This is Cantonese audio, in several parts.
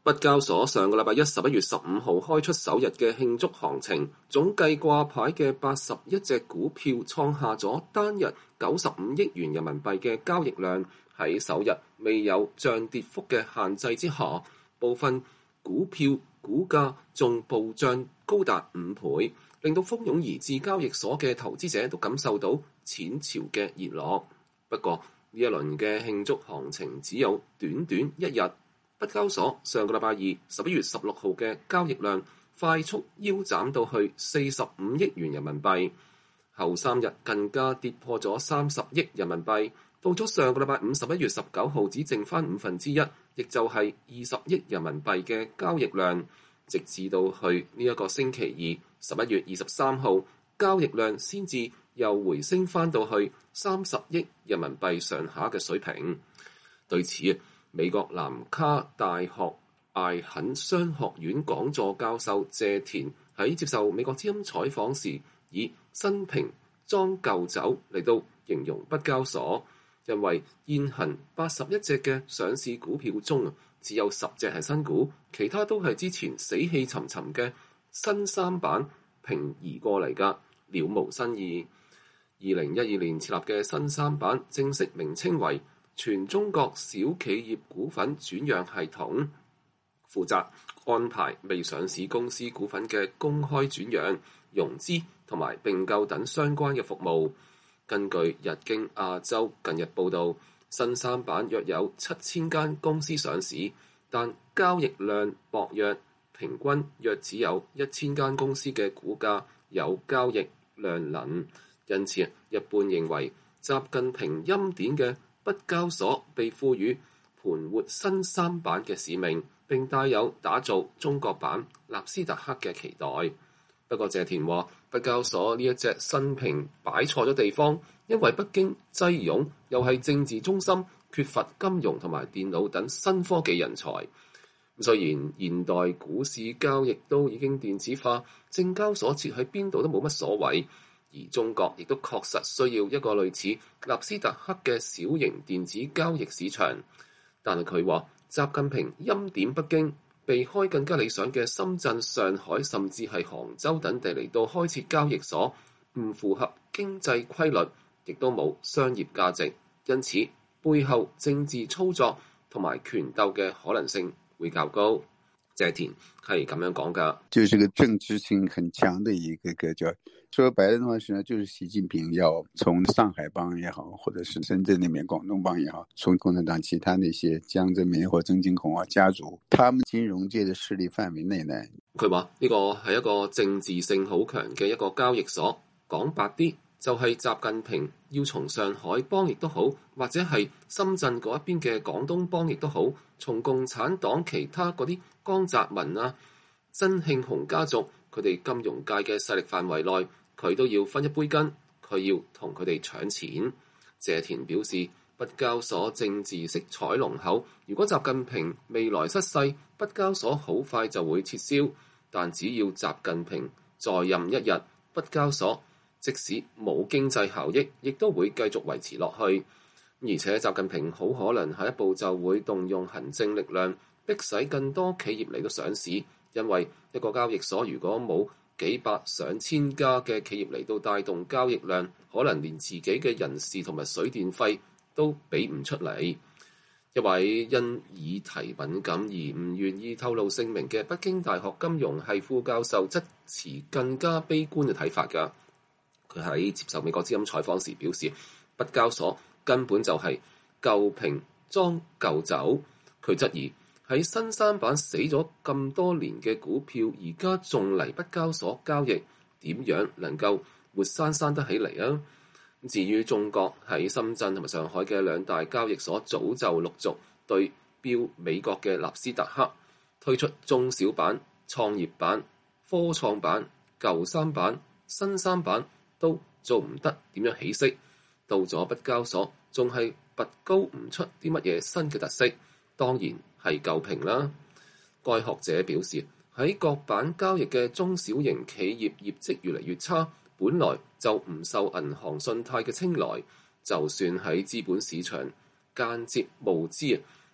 北交所上個禮拜11月15號開出首日嘅慶祝行情，總計掛牌嘅81隻股票創下咗單日95億元人民幣嘅交易量。喺首日未有漲跌幅嘅限制之下，部分股票股價仲暴漲高達5倍，令到蜂擁而至交易所嘅投資者都感受到錢潮嘅熱絡。不過呢一輪嘅慶祝行情只有短短一日。北交所上個禮拜二11月16號嘅交易量快速腰斬到去45億元人民幣，後3日更加跌破咗30億人民幣，到咗上個禮拜五11月19號只剩翻1/5，亦就係20億人民幣嘅交易量，直至到去呢一個星期二11月23號，交易量先至又回升翻到去30億人民幣上下嘅水平。對此，美國南卡大學艾肯商學院講座教授謝田喺接受美國之音採訪時，以新瓶裝舊酒嚟到形容北交所，因為現行81隻嘅上市股票中，只有10隻係新股，其他都係之前死氣沉沉嘅新三板平移過嚟㗎，了無新意。2012年設立嘅新三板正式名稱為全中國小企業股份轉讓系統，負責安排未上市公司股份嘅公開轉讓、融資同埋併購等相關嘅服務。根據日經亞洲近日報導，新三板約有7000間公司上市，但交易量薄弱，平均約只有1000間公司嘅股價有交易量能。因此，一般認為習近平欽點嘅北交所被賦予盤活新三板嘅使命，並帶有打造中國版納斯達克嘅期待。不過謝田話，北交所呢一隻新瓶擺錯咗地方，因為北京擠擁又係政治中心，缺乏金融同埋電腦等新科技人才。雖然現代股市交易都已經電子化，證交所設喺邊度都冇乜所謂。而中國亦都確實需要一個類似納斯達克嘅小型電子交易市場，但係佢話習近平欽點北京，避開更加理想嘅深圳、上海甚至係杭州等地嚟到開設交易所，唔符合經濟規律，亦都冇商業價值，因此背後政治操作同埋權鬥嘅可能性會較高。謝田係咁樣講㗎， 就是個政治性很強的一個叫，說白了的話是呢，就是習近平要從上海幫也好，或者是深圳那邊廣東幫也好，從共產黨其他那些江澤民或曾慶紅家族，他們金融界的勢力範圍內呢， 佢話呢個係一個政治性好強嘅一個交易所，講白啲就係習近平要從上海幫亦都好，或者係深圳嗰一邊嘅廣東幫亦都好，從共產黨其他嗰啲江澤民啊、曾慶紅家族佢哋金融界嘅勢力範圍內，佢都要分一杯羹，佢要同佢哋搶錢。謝田表示，北交所政治色彩濃厚，如果習近平未來失勢，北交所好快就會撤銷，但只要習近平在任一日，北交所即使冇經濟效益，亦都會繼續維持落去。而且習近平好可能下一步就會動用行政力量，迫使更多企業嚟到上市，因為一個交易所如果冇幾百上千家嘅企業嚟到帶動交易量，可能連自己嘅人事同埋水電費都俾唔出嚟。一位因議題敏感而唔願意透露姓名嘅北京大學金融系副教授則持更加悲觀嘅睇法㗎。佢喺接受美國之音採訪時表示，北交所根本就係舊瓶裝舊酒。佢質疑喺新三板死咗咁多年嘅股票，而家仲嚟北交所交易，點樣能夠活生生得起嚟啊？至於中國喺深圳同埋上海嘅兩大交易所，早就陸續對標美國嘅納斯達克，推出中小板、創業板、科創板、舊三板、新三板都做唔得點樣起色，到咗北交所仲係拔高唔出啲乜嘢新嘅特色，當然係舊瓶啦。該學者表示，喺各板交易嘅中小型企業業績越嚟越差，本來就唔受銀行信貸嘅青睞，就算喺資本市場間接募資，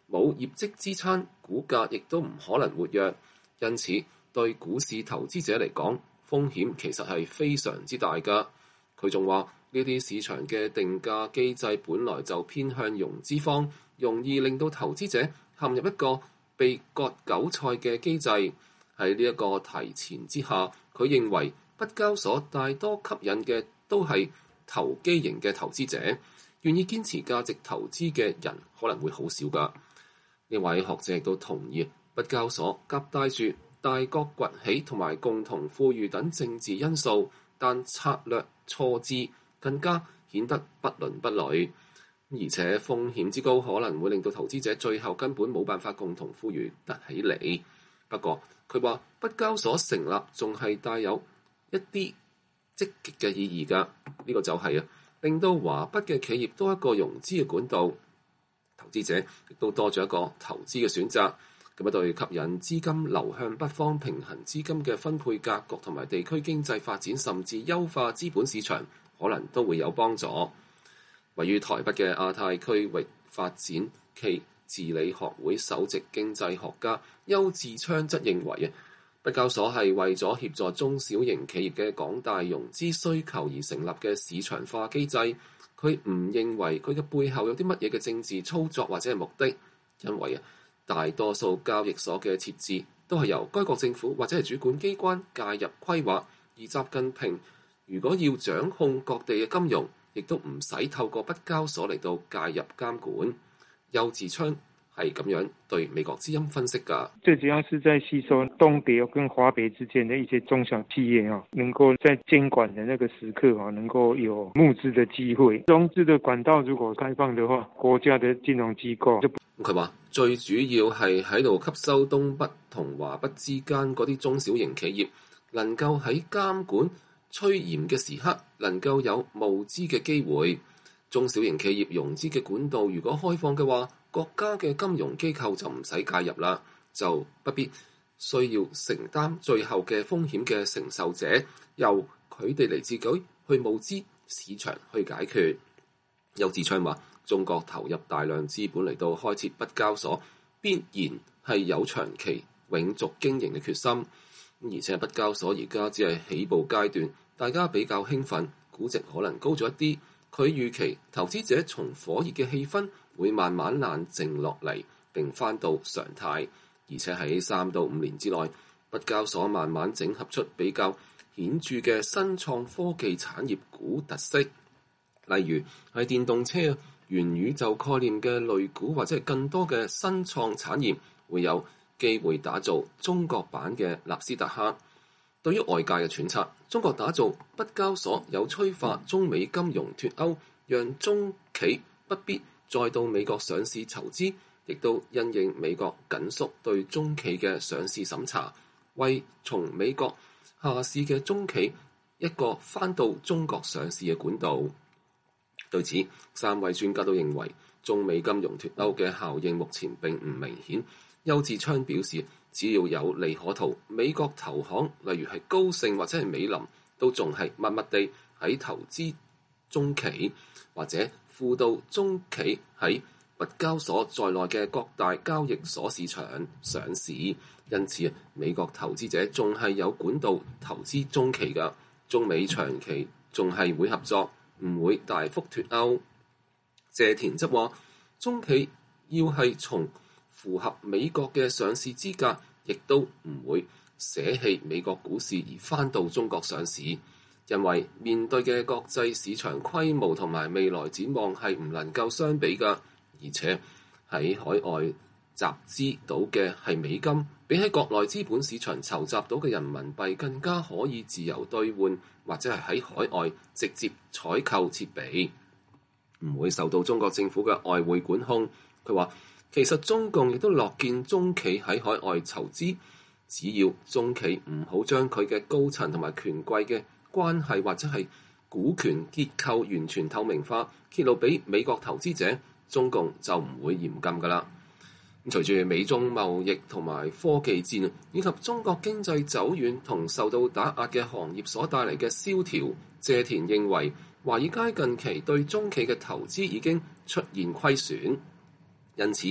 冇業績支撐，股價亦都唔可能活躍，因此對股市投資者嚟講，風險其實係非常之大㗎。佢仲話呢啲市場嘅定價機制本來就偏向融資方，容易令到投資者陷入一個被割韭菜嘅機制。喺呢一個提前之下，佢認為北交所大多吸引嘅都係投機型嘅投資者，願意堅持價值投資嘅人可能會好少㗎。呢位學者亦都同意，北交所夾帶住大國崛起同埋共同富裕等政治因素，但策略錯置更加顯得不倫不類，而且風險之高可能會令到投資者最後根本冇辦法共同富裕得起嚟。不過佢話北交所成立仲係帶有一啲積極嘅意義㗎，呢個就係令到華北嘅企業多一個融資嘅管道，投資者亦都多咗一個投資嘅選擇。咁對吸引資金流向北方、平衡資金嘅分配格局同埋地區經濟發展，甚至優化資本市場，可能都會有幫助。位於台北嘅亞太區域發展暨治理學會首席經濟學家邱志昌則認為北交所係為咗協助中小型企業嘅廣大融資需求而成立嘅市場化機制。佢唔認為佢嘅背後有啲乜嘢嘅政治操作或者係目的，因為大多數交易所嘅設置都係由該國政府或者係主管機關介入規劃，而習近平如果要掌控各地嘅金融，亦都唔使透過北交所嚟到介入監管。邱志昌係咁樣對美國之音分析㗎。 最主要是在吸收東北跟華北之間的一些中小企業能夠在監管的那個時刻能夠有募資的機會。融資的管道如果開放的話，國家的金融機構就佢話最主要係喺度吸收東北同華北之間嗰啲中小型企業，能夠喺監管趨嚴嘅時刻，能夠有募資嘅機會。中小型企業融資嘅管道如果開放嘅話，國家嘅金融機構就唔使介入啦，就不必需要承擔最後嘅風險嘅承受者，由佢哋嚟自己去募資市場去解決。邱志昌話中國投入大量資本嚟到開設北交所，必然係有長期永續經營嘅決心。而且北交所而家只係起步階段，大家比較興奮，估值可能高咗一啲。佢預期投資者從火熱嘅氣氛會慢慢冷靜落嚟，並翻到常態。而且喺3到5年之內，北交所慢慢整合出比較顯著嘅新創科技產業股特色，例如係電動車、元宇宙概念嘅類股，或者係更多嘅新創產業會有機會打造中國版嘅納斯達克。對於外界嘅揣測，中國打造北交所有催化中美金融脫鈎，讓中企不必再到美國上市籌資，亦都因應美國緊縮對中企嘅上市審查，為從美國下市嘅中企一個返到中國上市嘅管道。對此，3位專家都認為中美金融脫鈎嘅效應目前並唔明顯。邱志昌表示，只要有利可圖，美國投行例如係高盛或者係美林，都仲係默默地喺投資中企，或者輔導中企喺北交所在內嘅各大交易所市場上市。因此美國投資者仲係有管道投資中企㗎，中美長期仲係會合作，唔會大幅脫鈎。謝田則話，中企要係從符合美國嘅上市資格，亦都唔會捨棄美國股市而返到中國上市，因為面對嘅國際市場規模同埋未來展望係唔能夠相比㗎，而且喺海外集資到嘅係美金，比喺國內資本市場籌集到嘅人民幣更加可以自由兌換，或者係喺海外直接採購設備，唔會受到中國政府嘅外匯管控。佢話其實中共亦都樂見中企喺海外籌資，只要中企唔好將佢嘅高層同埋權貴嘅關係或者係股權結構完全透明化，揭露俾美國投資者，中共就唔會嚴禁㗎啦。隨住美中貿易同埋科技戰，以及中國經濟走遠同受到打壓嘅行業所帶嚟嘅蕭條，謝田認為華爾街近期對中企嘅投資已經出現虧損。因此，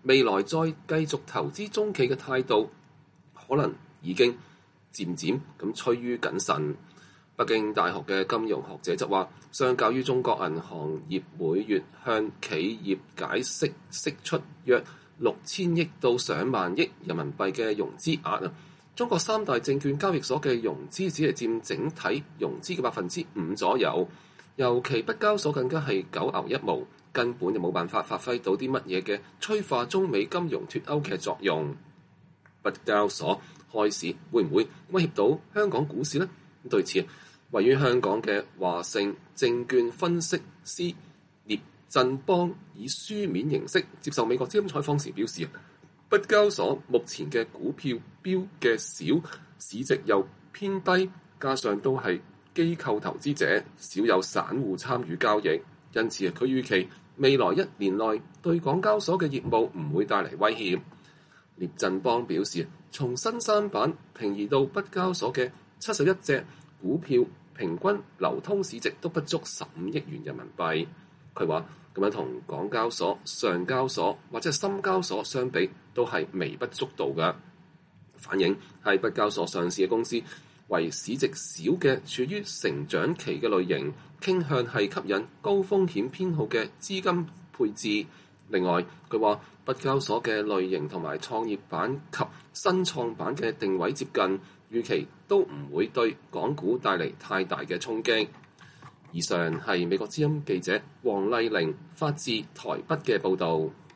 未來再繼續投資中企嘅態度，可能已經漸漸咁趨於謹慎。北京大學嘅金融學者則話，相較於中國銀行業每月向企業解釋釋出約6000億到上萬億人民幣嘅融資額，中國三大證券交易所嘅融資只係佔整體融資嘅5%左右，尤其北交所更加係九牛一毛，根本就冇辦法發揮到啲乜嘢嘅催化中美金融脫鈎嘅作用。北交所開市會唔會威脅到香港股市呢？對此，位於香港嘅華盛證券分析師聶振邦以書面形式接受美國之音採訪時表示，北交所目前嘅股票標嘅少，市值又偏低，加上都係機構投資者，少有散戶參與交易，因此佢預期未來1年內對港交所嘅業務唔會帶嚟威脅。聶振邦表示，從新三板平移到北交所嘅71隻股票平均流通市值都不足15億元人民幣。佢話咁樣同港交所、上交所或者深交所相比，都係微不足道嘅。反映係北交所上市嘅公司為市值小嘅處於成長期嘅類型，傾向係吸引高風險偏好嘅資金配置。另外，佢話北交所嘅類型同埋創業板及新創板嘅定位接近，預期都唔會對港股帶嚟太大嘅衝擊。以上係美國之音記者黃麗玲發自台北嘅報導。